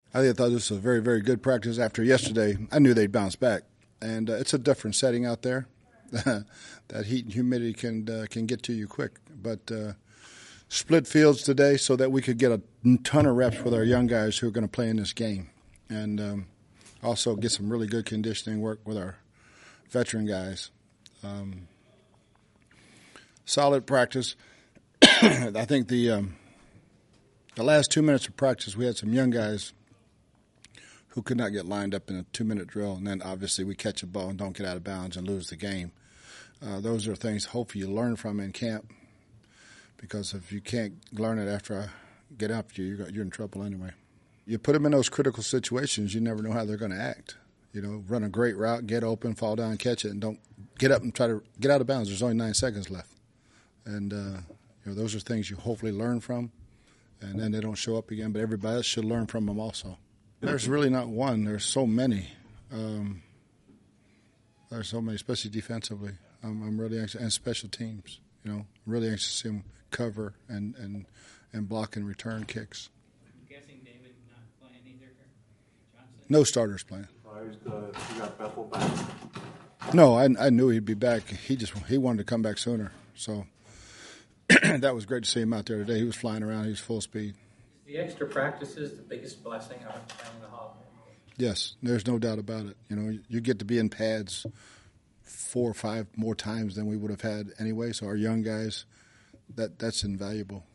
I thought this was a very, very good practice. After yesterday, I knew they'd bounce back, and it's a different setting out there. That heat and humidity can get to you quick. But split fields today so that we could get a ton of reps with our young guys who are going to play in this game, and also get some really good conditioning work with our veteran guys. Solid practice. I think the last 2 minutes of practice, we had some young guys who could not get lined up in a 2-minute drill, and then obviously we catch a ball and don't get out of bounds and lose the game. Those are things hopefully you learn from in camp, because if you can't learn it after I get after you, you're in trouble anyway. You put them in those critical situations, you never know how they're going to act. You know, run a great route, get open, fall down, catch it, and don't get up and try to get out of bounds. There's only 9 seconds left. And those are things you hopefully learn from, and then they don't show up again. But everybody else should learn from them also. There's really not one. There's so many. There's so many, especially defensively. I'm really anxious, and special teams. You know, really anxious to see them cover and block and return kicks. I'm guessing David not playing either. Johnson. No starters playing. You got Bethel back? No, I knew he'd be back. He wanted to come back sooner. So that was great to see him out there today. He was flying around. He was full speed. Is the extra practices the biggest blessing of playing the Hall? Yes, there's no doubt about it. You know, you get to be in pads 4 or 5 more times than we would have had anyway. So our young guys, that's invaluable.